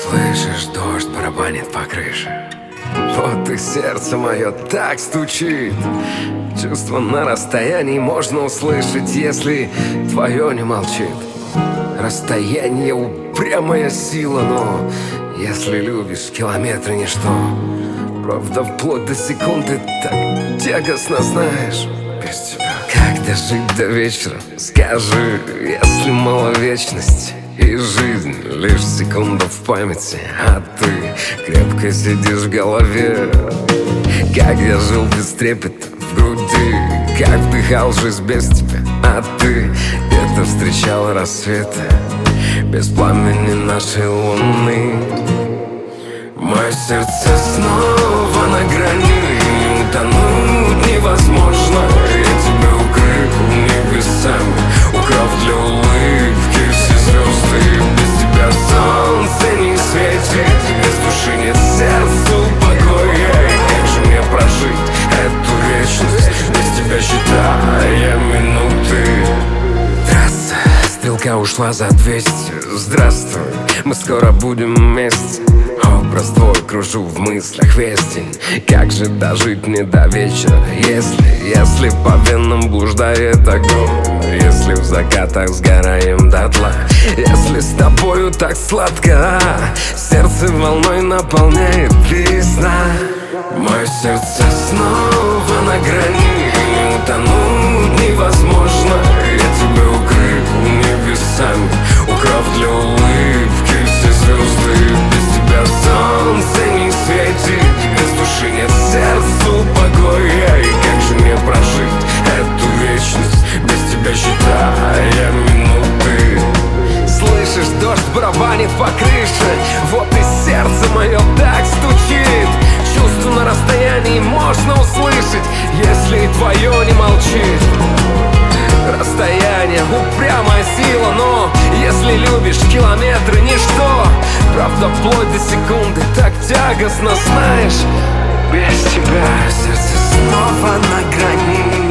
Слышишь, дождь барабанит по крыше. Вот и сердце мое так стучит. Чувство на расстоянии можно услышать, если твое не молчит. Расстояние — упрямая сила, но если любишь, километры ничто. Правда, вплоть до секунды так тягостно, знаешь, без тебя. Как дожить до вечера, скажи, если мало вечности и жизнь лишь секунда в памяти, а ты крепко сидишь в голове. Как я жил без трепета в груди, как вдыхал жизнь без тебя, а ты где-то встречал рассветы без пламени нашей луны. Мое сердце снова на грани, не утонуть невозможно. Я тебя укрыл небесами, украв для улыбки все звезды. Без тебя солнце не светит, без души нет сердцу покоя. И как же мне прожить эту вечность, без тебя считая минуты? Трасса, стрелка ушла за 200. Здравствуй, мы скоро будем вместе. Образ твой кружу в мыслях весь день. Как же дожить мне до вечера, если по венам блуждает огонь, если в закатах сгораем дотла, если с тобою так сладко, сердце волной наполняет весна. Мое сердце снова на грани, не утонуть невозможно. Я тебя укрыл небесами, украв для улыбки все звезды. Без тебя солнце не светит, без души нет сердцу покоя. И как же мне прожить эту вечность, без тебя считая минуты? Слышишь, дождь барабанит по крыше, вот и сердце мое так стучит. Чувство на расстоянии можно услышать, если твое не молчит. Расстояние — упрямая сила, но если любишь, километры — ничто. Правда, вплоть до секунды так тягостно, знаешь, без тебя сердце снова на грани.